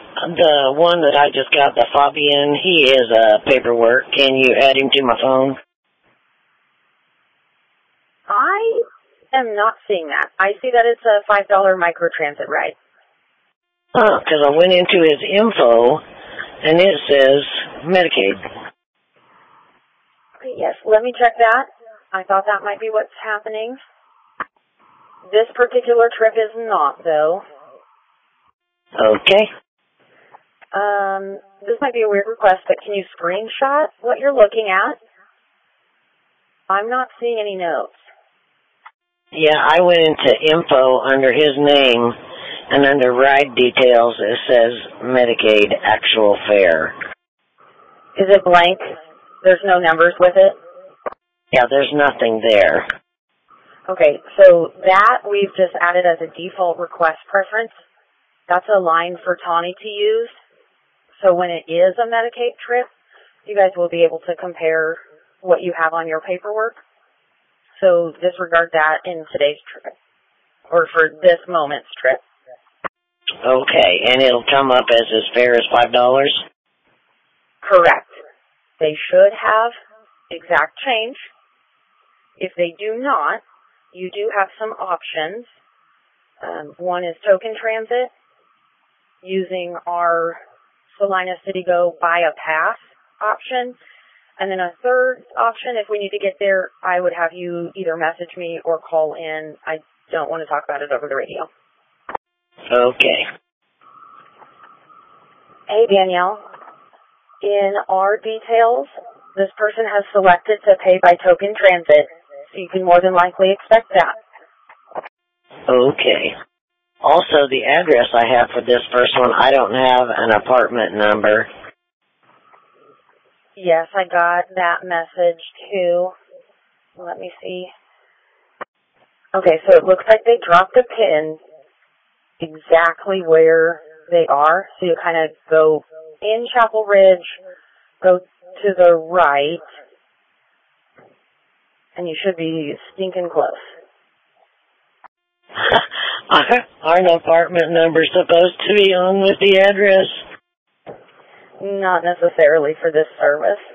The one that I just got, the Fabian, he is paperwork. Can you add him to my phone? I am not seeing that. I see that it's a $5 microtransit ride. Oh, because I went into his info, and it says Medicaid. Okay, yes, let me check that. I thought that might be what's happening. This particular trip is not, though. Okay. This might be a weird request, but can you screenshot what you're looking at? I'm not seeing any notes. Yeah, I went into info under his name, and under ride details it says Medicaid actual fare. Is it blank? There's no numbers with it? Yeah, there's nothing there. Okay, so that we've just added as a default request preference. That's a line for Tawny to use. So when it is a Medicaid trip, you guys will be able to compare what you have on your paperwork. So disregard that in today's trip, or for this moment's trip. Okay, and it'll come up as his fare is $5? Correct. They should have exact change. If they do not, you do have some options. One is token transit, using our Salina City Go buy a pass option. And then a third option, if we need to get there, I would have you either message me or call in. I don't want to talk about it over the radio. Okay. Hey, Danielle. In our details, this person has selected to pay by token transit, so you can more than likely expect that. Okay. Also, the address I have for this first one, I don't have an apartment number. Yes, I got that message too. Let me see. Okay, so it looks like they dropped a pin exactly where they are. So you kind of go in Chapel Ridge, go to the right, and you should be stinking close. Aren't apartment numbers supposed to be on with the address? Not necessarily for this service.